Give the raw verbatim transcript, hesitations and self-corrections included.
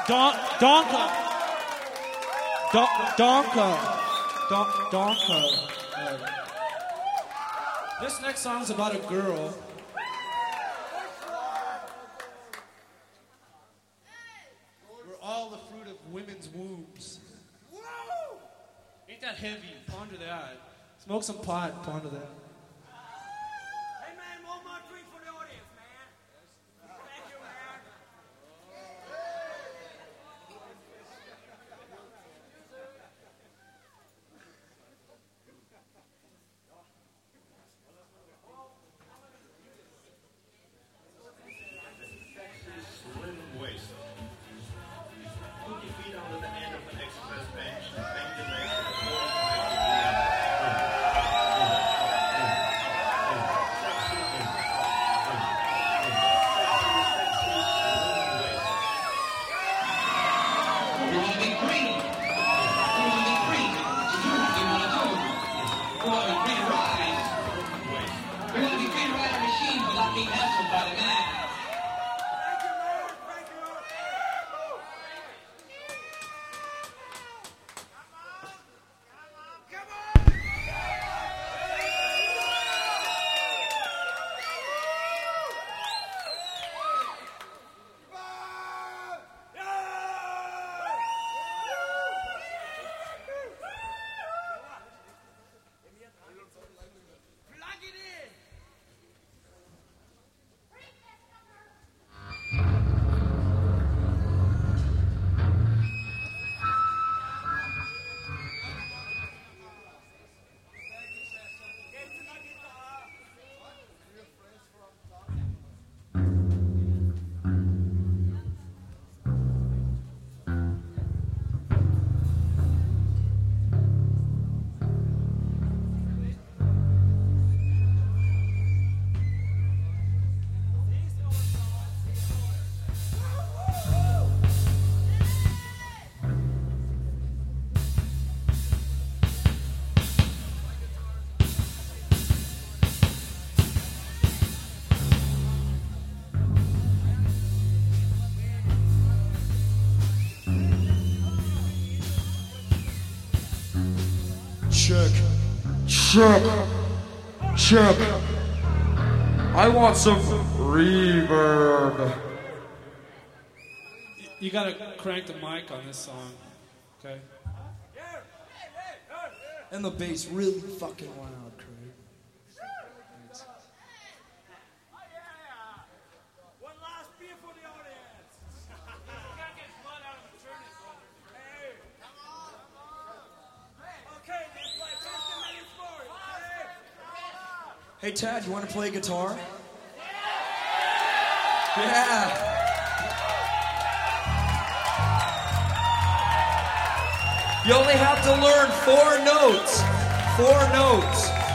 Don, Donka. Don, Donka. Don, Donka. Uh, this next song's about a girl. We're all the fruit of women's wombs. Whoa! Ain't that heavy? Ponder that. Smoke some pot. Ponder that. Hey man, one more drink for the audience, man. Thank you, man. Slim waist. Put your feet onto the end of an express bench. Bend your legs forward. Check, check, check. I want some reverb. You gotta crank the mic on this song, okay? And the bass really fucking loud, Craig. One last beer for the audience. Can't get blood out of the furnace. Hey. Okay, let's play fifteen minutes more. Hey, Tad, you want to play guitar? Yeah. You only have to learn four notes. Four notes.